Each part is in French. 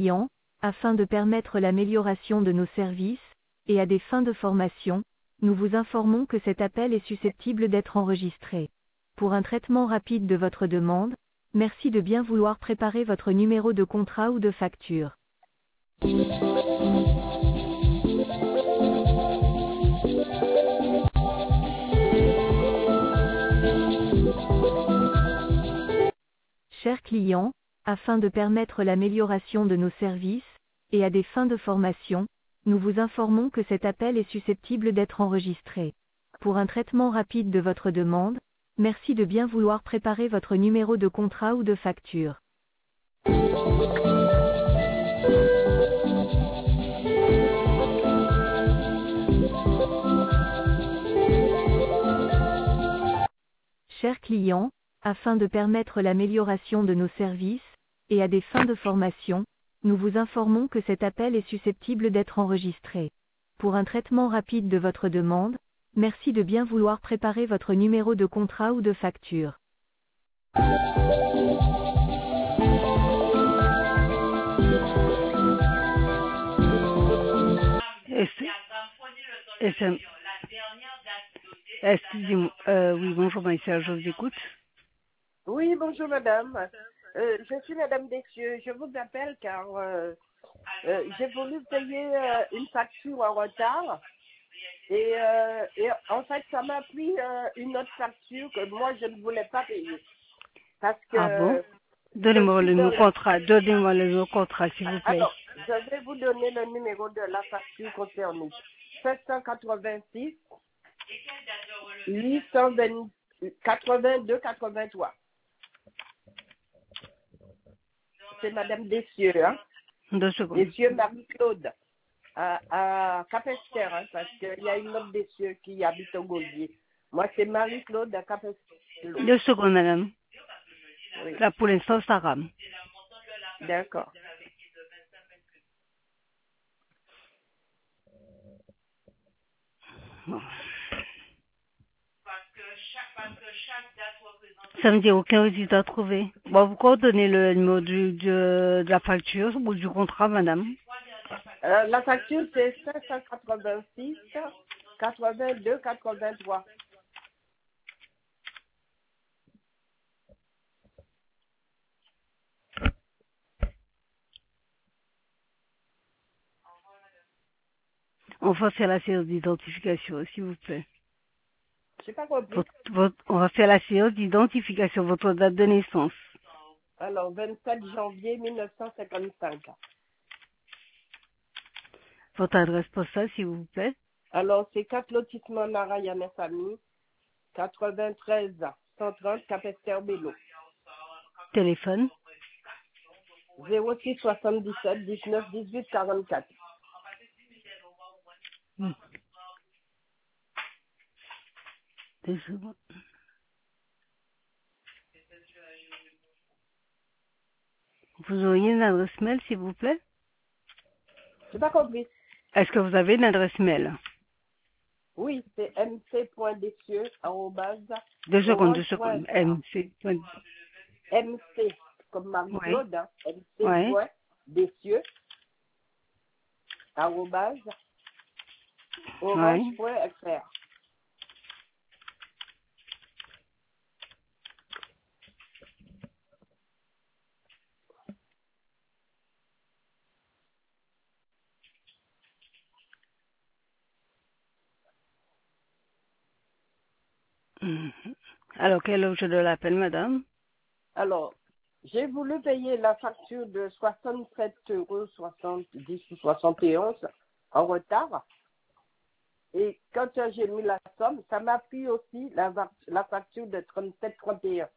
client, afin de permettre l'amélioration de nos services, et à des fins de formation, nous vous informons que cet appel est susceptible d'être enregistré. Pour un traitement rapide de votre demande, merci de bien vouloir préparer votre numéro de contrat ou de facture. Chers clients, afin de permettre l'amélioration de nos services, et à des fins de formation, nous vous informons que cet appel est susceptible d'être enregistré. Pour un traitement rapide de votre demande, merci de bien vouloir préparer votre numéro de contrat ou de facture. Chers clients, afin de permettre l'amélioration de nos services, et à des fins de formation, nous vous informons que cet appel est susceptible d'être enregistré. Pour un traitement rapide de votre demande, merci de bien vouloir préparer votre numéro de contrat ou de facture. Excusez-moi. Oui, bonjour, Maïssa, je vous écoute. Oui, bonjour madame. Je suis madame Dessieux. Je vous appelle car j'ai voulu payer une facture en retard et en fait ça m'a pris une autre facture que moi je ne voulais pas payer. Parce que Ah bon? Donnez-moi le numéro contrat. Donnez-moi le numéro contrat, s'il vous plaît. Alors, je vais vous donner le numéro de la facture concernée. 786 882 83. C'est madame Dessieux, hein? 2 secondes. Dessieux Marie-Claude, à Capester, hein, parce qu'il y a une autre Dessieux qui habite au Gaulier. Moi, c'est Marie-Claude à Capester. 2 secondes, madame. Oui. Là, pour l'instant, ça rame. D'accord. Bon. Ça me dit aucun résultat trouvé. Bon, vous coordonnez le numéro de la facture ou du contrat, madame? La facture, c'est 586 82 83. On va faire la séance d'identification, s'il vous plaît. Je n'ai pas compris. On va faire la séance d'identification, votre date de naissance. Alors, 27 janvier 1955. Votre adresse postale, s'il vous plaît. Alors, c'est 4 lotissements Narayana Famille, 93 130 Capester-Bello. Téléphone. 06 77 19 18 44. Deux secondes. Vous auriez une adresse mail, s'il vous plaît? Je n'ai pas compris. Est-ce que vous avez une adresse mail? Oui, c'est mc.dessieux, Deux secondes. MC. MC, comme Marie-Claude, Ouais. hein, Ouais. mc.dessieux, orange.fr. Alors, quel est l'objet de l'appel, madame? Alors, j'ai voulu payer la facture de 67,70 € ou 71 en retard. Et quand j'ai mis la somme, ça m'a pris aussi la facture de 37,31.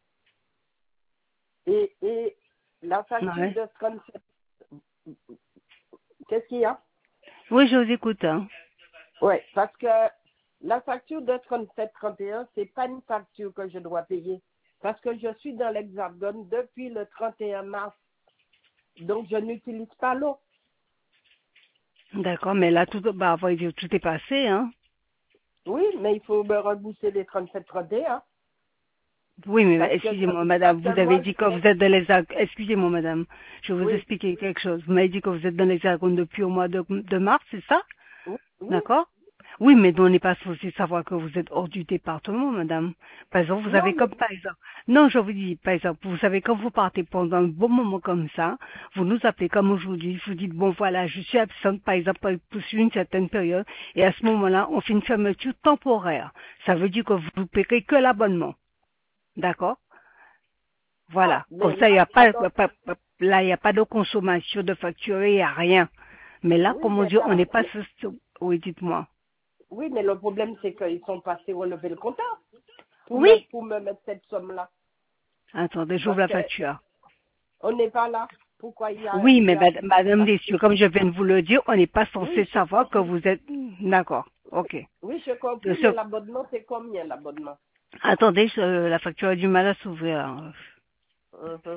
Et la facture de 37... Qu'est-ce qu'il y a? Oui, je vous écoute. Hein. Oui, parce que la facture de 37,31, c'est pas une facture que je dois payer. Parce que je suis dans l'Hexagone depuis le 31 mars. Donc, je n'utilise pas l'eau. D'accord, mais là, tout est passé, hein? Oui, mais il faut me rembourser les 37,31. Oui, mais Parce que, excusez-moi, madame, parce vous que avez moi, dit que vous êtes dans l'Hexagone. Excusez-moi, madame, je vais vous oui, expliquer quelque chose. Vous m'avez dit que vous êtes dans l'Hexagone depuis au mois de mars, c'est ça? oui, oui. D'accord? Oui, mais on n'est pas censé savoir que vous êtes hors du département, madame. Par exemple, vous Non, avez comme par exemple. Non, je vous dis, par exemple, vous savez, quand vous partez pendant un bon moment comme ça, vous nous appelez comme aujourd'hui, vous dites, bon voilà, je suis absente, par exemple, pour une certaine période, et à ce moment-là, on fait une fermeture temporaire. Ça veut dire que vous ne paierez que l'abonnement. D'accord? Voilà. Comme mais ça, il là, n'y a alors, là, il n'y a pas de consommation de facture, il n'y a rien. Mais là, oui, comme on mais dit, on n'est pas oui, dites-moi. oui, mais le problème, c'est qu'ils sont passés relever le compteur Oui? pour me mettre cette somme-là. Attendez, j'ouvre Parce la que facture. on n'est pas là. Pourquoi Oui, il mais y a madame Dessieux, comme je viens de vous le dire, on n'est pas oui, censé j'ai savoir que compris. vous êtes... D'accord, ok. Oui, j'ai De compris, mais ce- l'abonnement, c'est combien l'abonnement? Attendez, la facture a du mal à s'ouvrir. Mhm.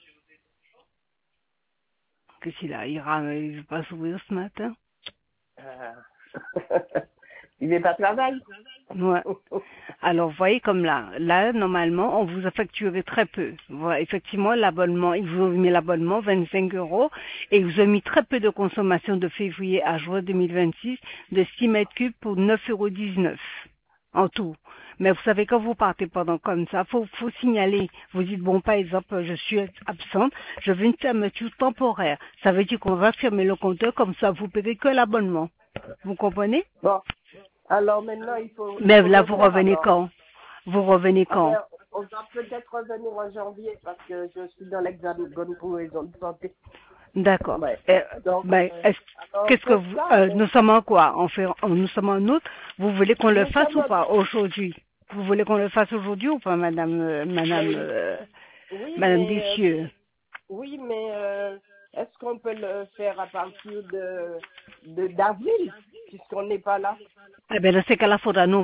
Qu'est-ce qu'il a? Il ne veut pas s'ouvrir ce matin? Ah. Il n'est pas travail. Ouais. Alors, voyez comme là, normalement, on vous a facturé très peu. Voilà, effectivement, l'abonnement, ils vous ont mis l'abonnement, 25 euros, et ils vous ont mis très peu de consommation de février à juin 2026, de 6 mètres cubes pour 9,19 € en tout. Mais vous savez, quand vous partez pendant comme ça, faut signaler. Vous dites, bon, par exemple, je suis absente, je veux une fermeture temporaire. Ça veut dire qu'on va fermer le compteur, comme ça, vous payez que l'abonnement. Vous comprenez? Bon, alors maintenant, il Mais faut là, vous refaire revenez alors. quand? Vous revenez Ah quand? ben, on va peut-être revenir en janvier parce que je suis dans l'hexagone pour raison de santé. D'accord. Ouais. Donc, alors Qu'est-ce que faites vous, ça, mais nous sommes en quoi? Nous sommes en août. Vous voulez qu'on le nous fasse sommes ou pas aujourd'hui? Vous voulez qu'on le fasse aujourd'hui ou pas, mais, oui, madame mais Dessieux? oui, mais est-ce qu'on peut le faire à partir de d'avril puisqu'on n'est pas là? Eh bien, dans ces cas-là,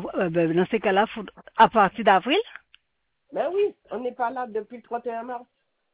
à partir d'avril? Ben oui, on n'est pas là depuis le 31 mars.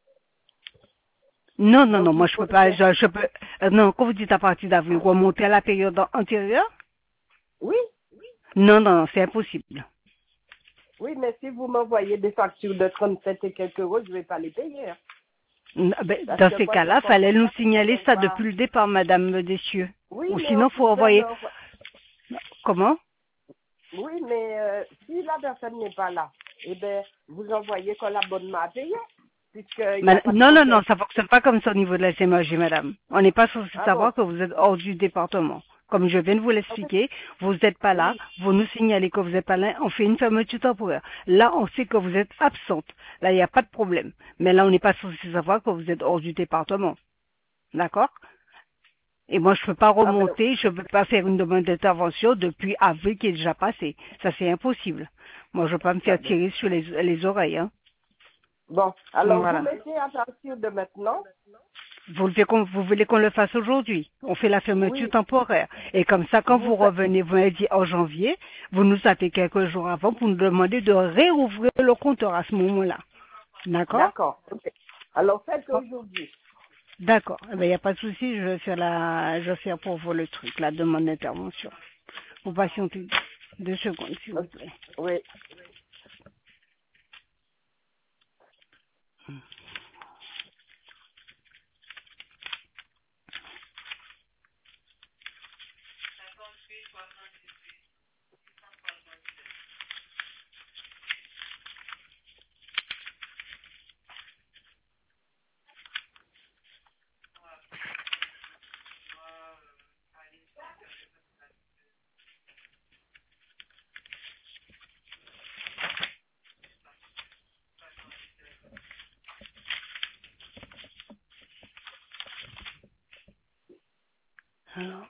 Non, non, Donc non, moi il je faut peux le pas, faire. je peux, non, quand vous dites à partir d'avril, remonter à la période antérieure? Oui, Non, non, non, c'est impossible. oui, mais si vous m'envoyez des factures de 37 et quelques euros, je ne vais pas les payer, hein. Parce Dans que ces moi, je cas-là, fallait comprends nous pas signaler qu'on ça va. depuis le départ, madame Dessieux. Oui, Ou mais sinon, on faut pouvait envoyer, leur. comment? Oui, mais si la personne n'est pas là, eh bien, vous envoyez que l'abonnement à payer, puisqu'il n'y a pas de Non, non, non, compteur. ça fonctionne pas comme ça au niveau de la SMAG, madame. On n'est pas censé Ah bon? savoir que vous êtes hors du département. Comme je viens de vous Ah oui, l'expliquer, vous n'êtes pas là, oui. vous nous signalez que vous n'êtes pas là, on fait une fermeture temporaire. Là, on sait que vous êtes absente. Là, il n'y a pas de problème. Mais là, on n'est pas censé savoir que vous êtes hors du département. D'accord? Et moi, je ne peux pas Ah ben, remonter, je ne peux pas faire une demande d'intervention depuis avril qui est déjà passé. Ça, c'est impossible. Moi, je ne veux pas me ah faire ben. tirer sur les oreilles, hein. Bon, alors vous Voilà. mettez à partir de maintenant. Vous voulez qu'on le fasse aujourd'hui? On fait la fermeture Oui, temporaire. Et comme ça, quand vous vous faites. revenez, vous m'avez dit en janvier, vous nous appelez quelques jours avant pour nous demander de réouvrir le compteur à ce moment-là. D'accord? D'accord. Ok. Alors faites Oh, aujourd'hui. d'accord. Il n'y a pas de souci, je vais faire pour vous le truc, la demande d'intervention. Vous patientez 2 secondes, s'il vous Ok. plaît. Oui. Alors,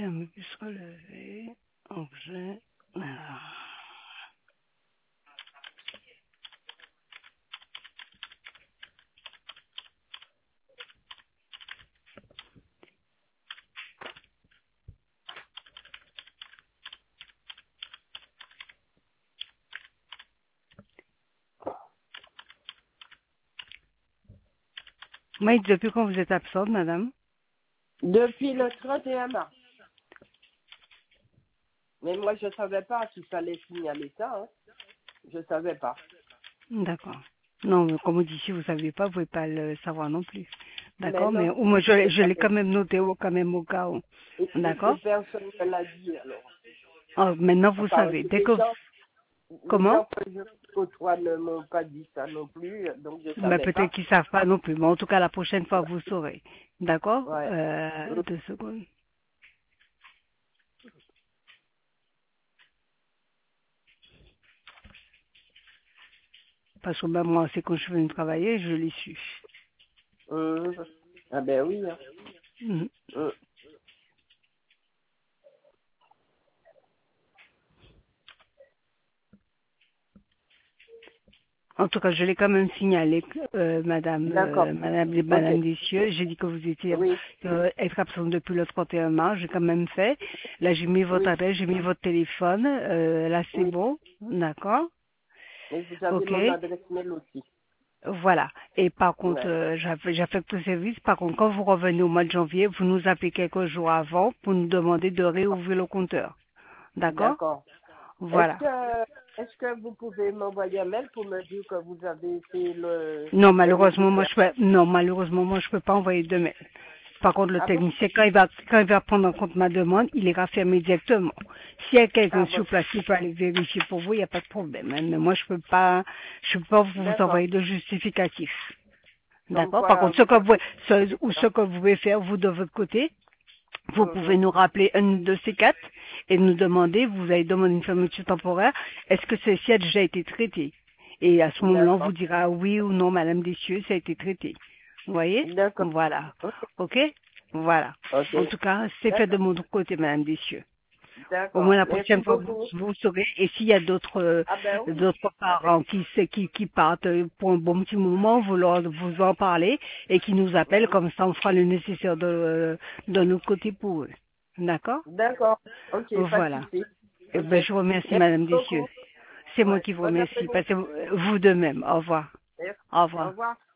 ferme puisse relever. Objet. Alors. Oui, depuis quand vous êtes absente, madame? Depuis le 31 mars. Mais moi, je ne savais pas qu'il fallait signaler ça. Hein. Je ne savais pas. D'accord. Non, mais comme on dit, si vous ne saviez pas, vous ne pouvez pas le savoir non plus. Mais D'accord, mais non, moi, je je l'ai savais. quand même noté quand même au cas où. Et D'accord? personne ne l'a dit alors. Oh, maintenant, vous Enfin, savez. Dès que... les Comment? gens que je côtoie ne m'ont pas dit ça non plus, donc je ne Ben, savais peut-être pas. qu'ils ne savent pas non plus. Mais en tout cas, la prochaine fois, vous saurez. D'accord? Ouais. 2 secondes. Parce que ben, moi, c'est quand je suis venue travailler, je l'ai su. Ah ben oui. Hein. Mhm. Hum. En tout cas, je l'ai quand même signalé, D'accord. Ok. madame Dessieux. J'ai dit que vous étiez Oui. être absente depuis le 31 mars. J'ai quand même fait. Là, j'ai mis votre Oui. appel, j'ai mis votre téléphone. Là, c'est Oui. bon. D'accord. Et vous avez Ok. mon adresse mail aussi. Voilà. Et par contre, Ouais. j'affecte le service. Par contre, quand vous revenez au mois de janvier, vous nous appelez quelques jours avant pour nous demander de réouvrir le compteur. D'accord. D'accord. Est-ce Voilà. que est-ce que vous pouvez m'envoyer un mail pour me dire que vous avez fait Non, le malheureusement, nécessaire? moi, je peux pas envoyer de mail. Par contre, le Ah bon? technicien, quand il va prendre en compte ma demande, il ira fermer directement. S'il y a quelqu'un Ah sur bon. place qui peut aller vérifier pour vous, il n'y a pas de problème. Hein. Mais moi, je peux pas vous D'accord. envoyer de justificatif. Comme D'accord? Par quoi contre, vous avez ce que vous pouvez faire, vous, de votre côté, vous pouvez Mhm. nous rappeler un de ces quatre et nous demander, vous avez demandé une fermeture temporaire, est-ce que ceci a déjà été traité? Et à ce moment-là, on vous D'accord. dira oui ou non, Madame Dessieux, ça a été traité. Vous voyez? D'accord. Voilà. Ok. Ok? Voilà. Ok. En tout cas, c'est fait de D'accord. mon côté, Madame Dessieux. Au moins D'accord. la Merci prochaine fois, beaucoup. vous saurez. Et s'il y a Ah ben oui. d'autres Avec. parents qui partent pour un bon petit moment, vous en parlez et qui nous appellent, comme ça on fera le nécessaire de notre côté pour eux. D'accord? D'accord. Ok, pas de Voilà. souci. Eh Ok. ben, je vous remercie, Merci Madame Dessieux. beaucoup. C'est moi Ouais. qui vous Bon remercie. après-midi. Passez vous de même. Au revoir. Merci. Au Au revoir. revoir.